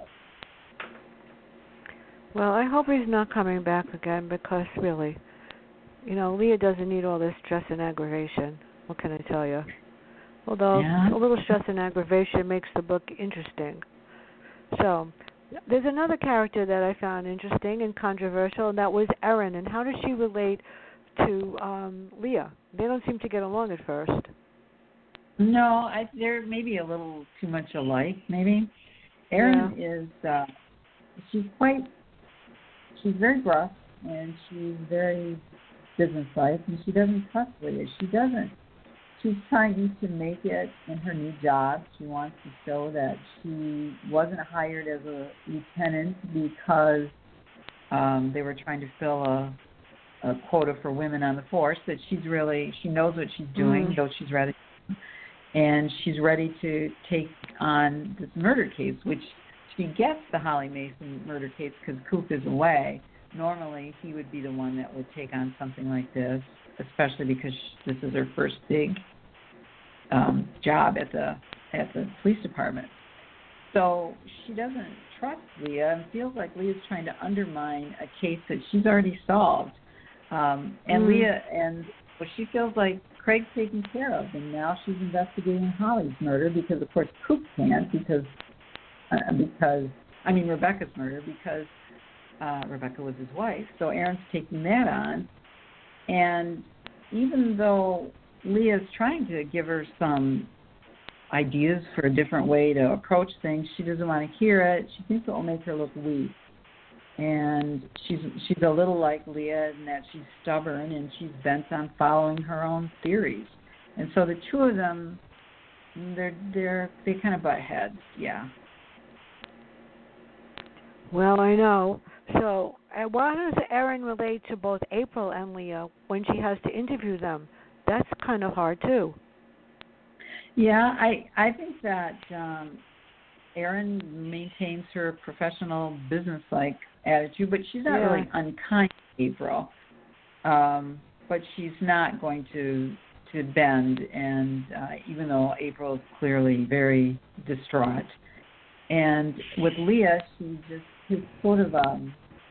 Well, I hope he's not coming back again because really, you know, Leah doesn't need all this stress and aggravation. What can I tell you? Although Yeah. a little stress and aggravation makes the book interesting. So, there's another character that I found interesting and controversial, and that was Erin. And how does she relate to um, Leah? They don't seem to get along at first. No, I, they're maybe a little too much alike, maybe. Erin Yeah. is, uh, she's quite, she's very gruff, and she's very business life, and she doesn't trust Leah. She doesn't. She's trying to make it in her new job. She wants to show that she wasn't hired as a lieutenant because um, they were trying to fill a, a quota for women on the force, that she's really, she knows what she's doing, mm. though she's rather, and she's ready to take on this murder case, which she gets the Holly Mason murder case because Coop is away. Normally, he would be the one that would take on something like this, especially because this is her first big um, job at the at the police department. So she doesn't trust Leah and feels like Leah's trying to undermine a case that she's already solved. Um, and mm. Leah, and well, she feels like Craig's taken care of, and now she's investigating Holly's murder because, of course, Coop can't because uh, because I mean Rebecca's murder because uh, Rebecca was his wife. So Aaron's taking that on. And even though Leah's trying to give her some ideas for a different way to approach things, she doesn't want to hear it. She thinks it will make her look weak. And she's she's a little like Leah in that she's stubborn and she's bent on following her own theories. And so the two of them, they're they're they kind of butt heads, yeah. Well, I know. So, uh, why does Erin relate to both April and Leah when she has to interview them? That's kind of hard, too. Yeah, I, I think that um, Erin maintains her professional, business-like attitude, but she's not yeah. really unkind to April. Um, but she's not going to to bend, and uh, even though April is clearly very distraught. And with Leah, she just takes sort of um,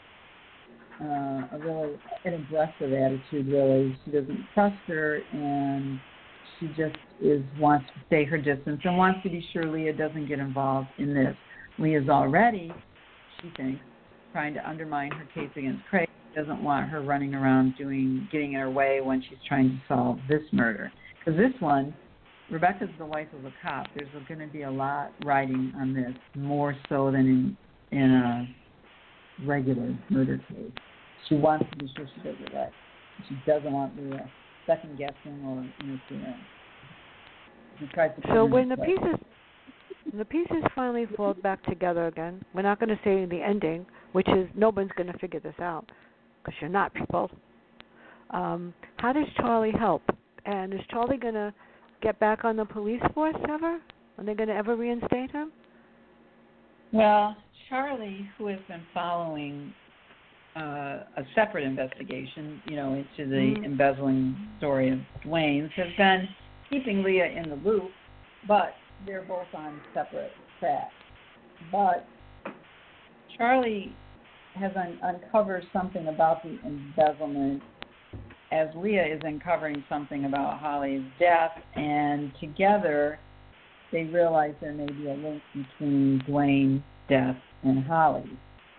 uh, a really an aggressive attitude. Really, she doesn't trust her, and she just is wants to stay her distance and wants to be sure Leah doesn't get involved in this. Leah's already, she thinks, trying to undermine her case against Craig. Doesn't want her running around doing getting in her way when she's trying to solve this murder. Because this one, Rebecca's the wife of a cop. There's going to be a lot riding on this, more so than in in a regular murder case. She wants to be sure she does it right. She doesn't want Leah second guessing or interfering. She tries to so when the pieces the pieces finally fall back together again, we're not going to say the ending, which is no one's going to figure this out because you're not people. Um, how does Charlie help? And is Charlie going to get back on the police force ever? Are they going to ever reinstate him? Well, Charlie, who has been following uh, a separate investigation, you know, into the mm. embezzling story of Dwayne's, has been keeping Leah in the loop, but they're both on separate tracks. But Charlie has un- uncovered something about the embezzlement as Leah is uncovering something about Holly's death, and together they realize there may be a link between Dwayne's death and Holly's.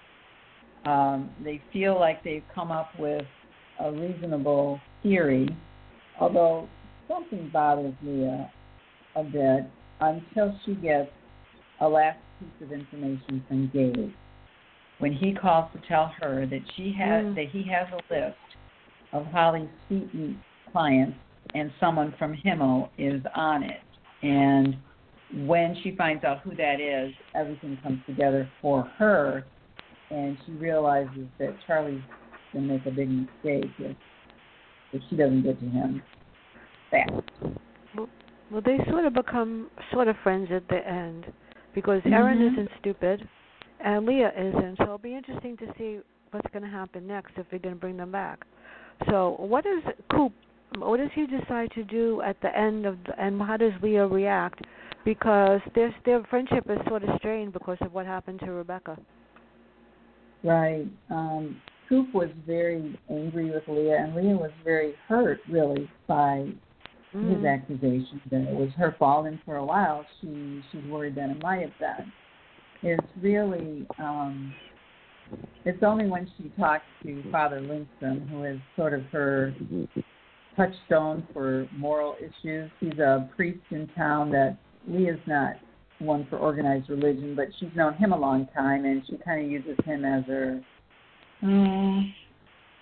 Um, they feel like they've come up with a reasonable theory, although something bothers Leah a bit until she gets a last piece of information from Gabe. When he calls to tell her that she has mm. that he has a list of Holly's Seton clients and someone from Himmel is on it. And when she finds out who that is, everything comes together for her, and she realizes that Charlie's going to make a big mistake if, if she doesn't get to him fast. Well, well, they sort of become sort of friends at the end because Erin mm-hmm. isn't stupid and Leah isn't, so it'll be interesting to see what's going to happen next if they're going to bring them back. So what does Coop, what does he decide to do at the end of the, and how does Leah react? Because their their friendship is sort of strained because of what happened to Rebecca. Right. Um, Coop was very angry with Leah, and Leah was very hurt, really, by mm. his accusation that it was her fault. And for a while, she she's worried that it might have been. It's really, um, it's only when she talks to Father Lindstrom, who is sort of her touchstone for moral issues. He's a priest in town that Leah's not one for organized religion, but she's known him a long time, and she kind of uses him as her um,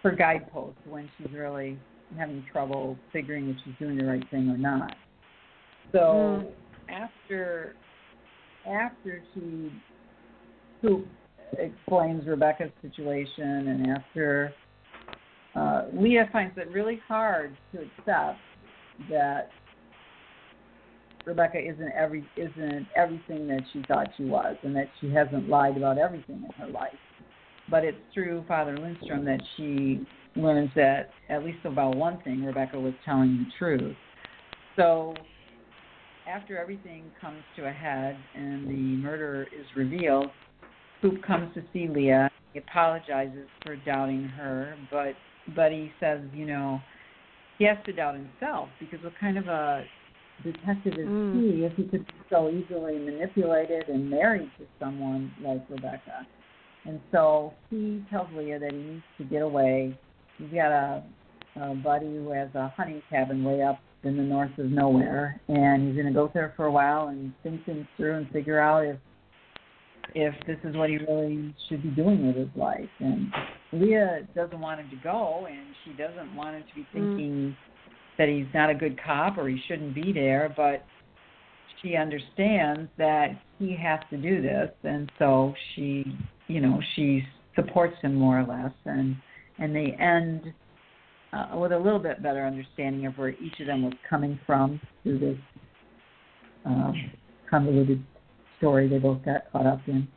her guidepost when she's really having trouble figuring if she's doing the right thing or not. So mm. after after she Coop explains Rebecca's situation, and after uh, Leah finds it really hard to accept that Rebecca isn't every isn't everything that she thought she was, and that she hasn't lied about everything in her life. But it's through Father Lindstrom that she learns that at least about one thing, Rebecca was telling the truth. So after everything comes to a head and the murder is revealed, Coop comes to see Leah. He apologizes for doubting her, but but he says, you know, he has to doubt himself, because what kind of a detective is mm. he if he could be so easily manipulated and married to someone like Rebecca? And so he tells Leah that he needs to get away. He's got a, a buddy who has a hunting cabin way up in the north of nowhere, and he's going to go there for a while and think things through and figure out if if this is what he really should be doing with his life. And Leah doesn't want him to go, and she doesn't want him to be thinking mm. that he's not a good cop or he shouldn't be there, but she understands that he has to do this, and so she, you know, she supports him more or less, and and they end uh, with a little bit better understanding of where each of them was coming from through this um, convoluted story they both got caught up in.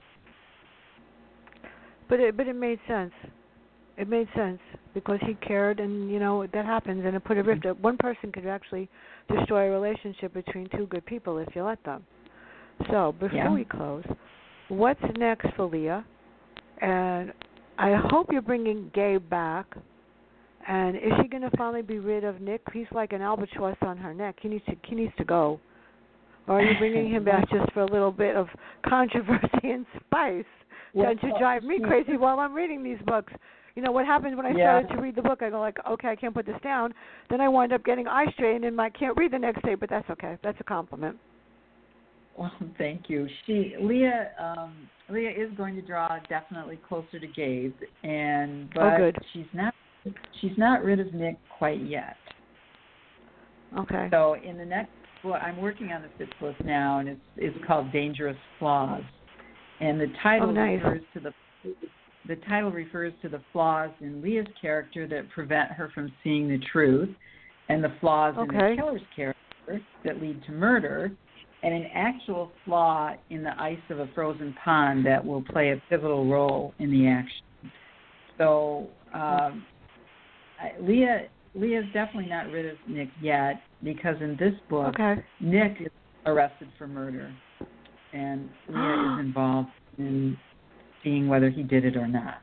But it but it made sense. It made sense because he cared, and you know that happens, and it put a rift. Mm-hmm. One person could actually destroy a relationship between two good people if you let them. So before yeah. we close, what's next for Leah? And I hope you're bringing Gabe back. And is she going to finally be rid of Nick? He's like an albatross on her neck. He needs to he needs to go. Or are you bringing him back just for a little bit of controversy and spice well, to, to drive me crazy while I'm reading these books? You know, what happens when I yeah. started to read the book, I go like, okay, I can't put this down. Then I wind up getting eye strain and I can't read the next day, but that's okay. That's a compliment. Well, thank you. She Leah um, Leah is going to draw definitely closer to Gabe, and but oh, good. she's not she's not rid of Nick quite yet. Okay. So in the next book, I'm working on the fifth book now, and it's it's called Dangerous Flaws, and the title oh, nice. refers to the the title refers to the flaws in Leah's character that prevent her from seeing the truth, and the flaws okay. in the killer's character that lead to murder, and an actual flaw in the ice of a frozen pond that will play a pivotal role in the action. So um, I, Leah Leah's definitely not rid of Nick yet, because in this book, okay. Nick is arrested for murder, and Leah is involved in seeing whether he did it or not.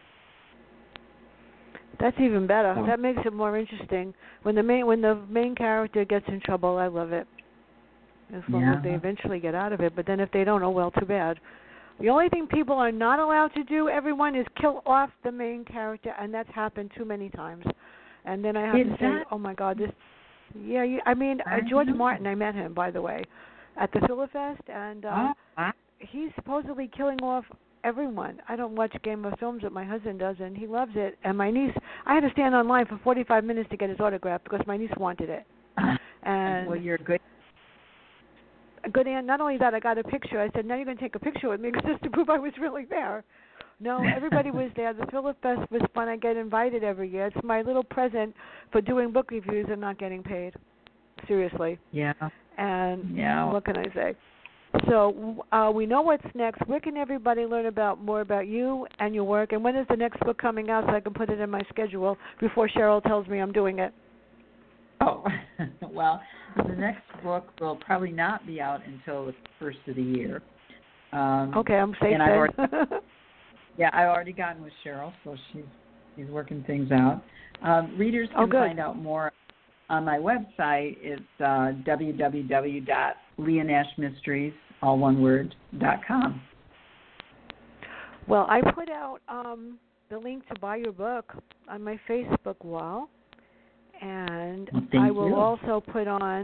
That's even better. Oh. That makes it more interesting. When the main when the main character gets in trouble, I love it. As long yeah. as they eventually get out of it. But then if they don't, oh well, too bad. The only thing people are not allowed to do, everyone, is kill off the main character, and that's happened too many times. And then I have is to that... say, oh my God, this. Yeah, you, I mean uh, George Martin. I met him, by the way, at the Philifest, and uh, oh, wow. he's supposedly killing off everyone. I don't watch Game of Films, but my husband does, and he loves it. And my niece, I had to stand online for forty-five minutes to get his autograph because my niece wanted it. And well, you're good. A good aunt. Not only that, I got a picture. I said, "Now you're going to take a picture with me, just to prove I was really there." No, everybody was there. The Philifest was fun. I get invited every year. It's my little present for doing book reviews and not getting paid. Seriously. Yeah. And yeah. what can I say? So uh, we know what's next. Where can everybody learn about more about you and your work? And when is the next book coming out so I can put it in my schedule before Cheryl tells me I'm doing it? Oh, well, the next book will probably not be out until the first of the year. Um, okay, I'm safe and then. I've already, yeah, I've already gotten with Cheryl, so she's she's working things out. Um, readers can oh, find out more on my website. It's uh, w w w dot leah nash mysteries, all one word, dot com. Well, I put out um, the link to buy your book on my Facebook wall, and well, I will you. also put on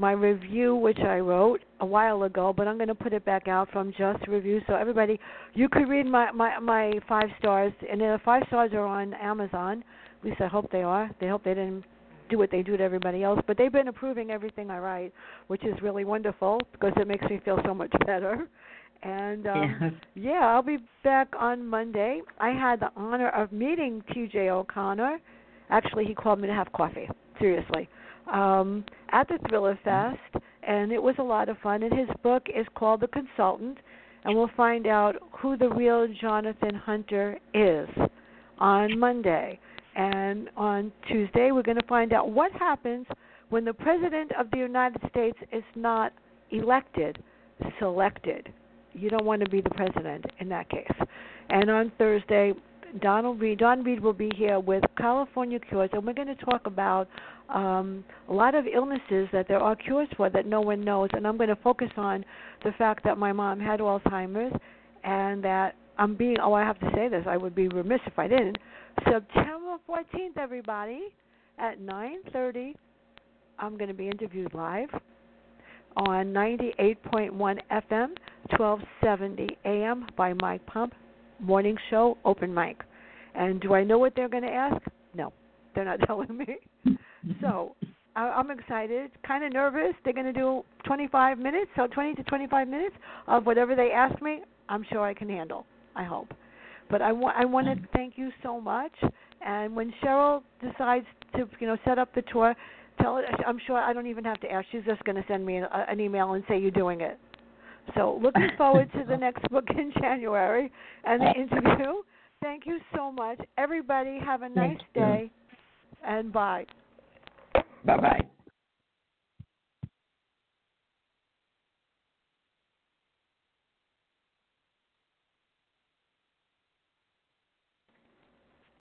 my review, which I wrote a while ago, but I'm going to put it back out from Just Review. So everybody, you could read my, my, my five stars, and the five stars are on Amazon. At least I hope they are. They hope they didn't do what they do to everybody else. But they've been approving everything I write, which is really wonderful because it makes me feel so much better. And, um, yeah. yeah, I'll be back on Monday. I had the honor of meeting T J O'Connor. Actually, he called me to have coffee, seriously, um, at the Thriller Fest, and it was a lot of fun. And his book is called The Consultant, and we'll find out who the real Jonathan Hunter is on Monday. And on Tuesday, we're going to find out what happens when the President of the United States is not elected, selected. You don't want to be the president in that case. And on Thursday, Donald Reed, Don Reed will be here with California Cures, and we're going to talk about um, a lot of illnesses that there are cures for that no one knows. And I'm going to focus on the fact that my mom had Alzheimer's, and that I'm being, oh, I have to say this, I would be remiss if I didn't. September fourteenth, everybody, at nine thirty, I'm going to be interviewed live on ninety-eight point one F M, twelve seventy A M by Mike Pump, morning show, open mic. And do I know what they're going to ask? No, they're not telling me. So I, I'm excited, kind of nervous. They're going to do twenty-five minutes, so twenty to twenty-five minutes of whatever they ask me, I'm sure I can handle, I hope. But I, wa- I want to thank you so much. And when Cheryl decides to, you know, set up the tour, tell her, I'm sure I don't even have to ask. She's just going to send me an, an email and say you're doing it. So looking forward to the next book in January and the interview. Thank you so much. Everybody have a nice day, and bye. Bye-bye.